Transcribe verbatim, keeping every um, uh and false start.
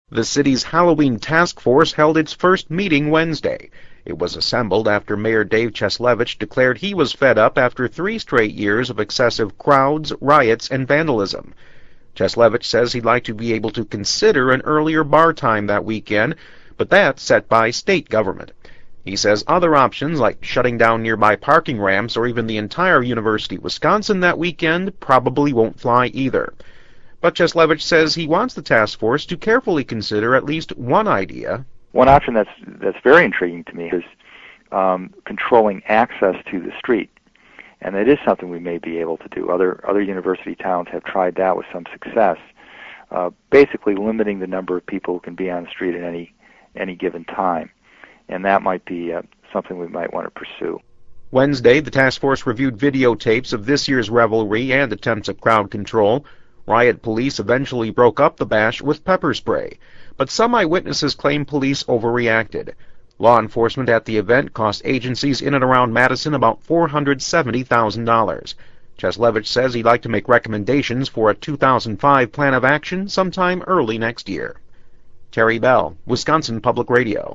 The city's Halloween task force held its first meeting Wednesday. It was assembled after Mayor Dave Cieslewicz declared he was fed up after three straight years of excessive crowds, riots, and vandalism. Cieslewicz says he'd like to be able to consider an earlier bar time that weekend, but that's set by state government. He says other options like shutting down nearby parking ramps or even the entire University of Wisconsin that weekend probably won't fly either. But Cieslewicz says he wants the task force to carefully consider at least one idea. One option that's that's very intriguing to me is um, controlling access to the street, and it is something we may be able to do. Other other university towns have tried that with some success, uh, basically limiting the number of people who can be on the street at any any given time, and that might be uh, something we might want to pursue. Wednesday, the task force reviewed videotapes of this year's revelry and attempts at crowd control. Riot police eventually broke up the bash with pepper spray, but some eyewitnesses claim police overreacted. Law enforcement at the event cost agencies in and around Madison about four hundred seventy thousand dollars. Cieslewicz says he'd like to make recommendations for a two thousand five plan of action sometime early next year. Terry Bell, Wisconsin Public Radio.